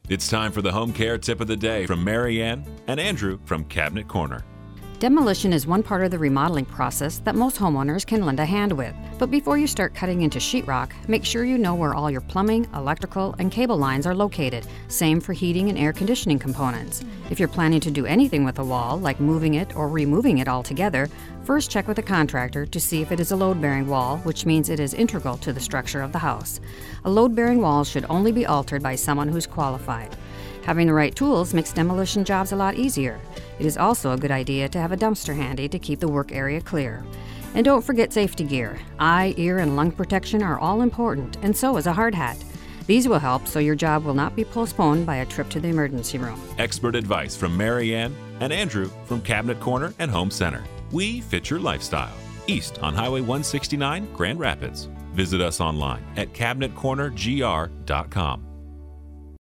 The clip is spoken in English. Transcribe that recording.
It's time for the home care tip of the day from Mary Ann and Andrew from Cabinet Corner. Demolition is one part of the remodeling process that most homeowners can lend a hand with. But before you start cutting into sheetrock, make sure you know where all your plumbing, electrical, and cable lines are located. Same for heating and air conditioning components. If you're planning to do anything with a wall, like moving it or removing it altogether, first check with a contractor to see if it is a load-bearing wall, which means it is integral to the structure of the house. A load-bearing wall should only be altered by someone who's qualified. Having the right tools makes demolition jobs a lot easier. It is also a good idea to have a dumpster handy to keep the work area clear. And don't forget safety gear. Eye, ear, and lung protection are all important, and so is a hard hat. These will help so your job will not be postponed by a trip to the emergency room. Expert advice from Mary Ann and Andrew from Cabinet Corner and Home Center. We fit your lifestyle. East on Highway 169, Grand Rapids. Visit us online at cabinetcornergr.com.